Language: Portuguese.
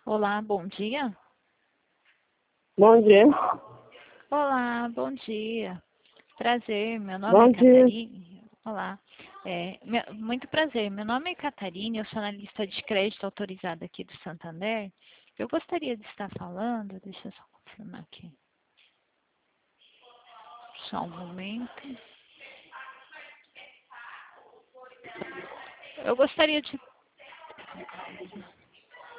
Olá, bom dia. Bom dia. Olá, bom dia. Prazer, meu nome é Bom dia. Catarine. Olá, muito prazer. Meu nome é Catarine, eu sou analista de crédito autorizada aqui do Santander. Eu gostaria de estar falando, deixa eu só confirmar aqui. Só um momento. Eu gostaria de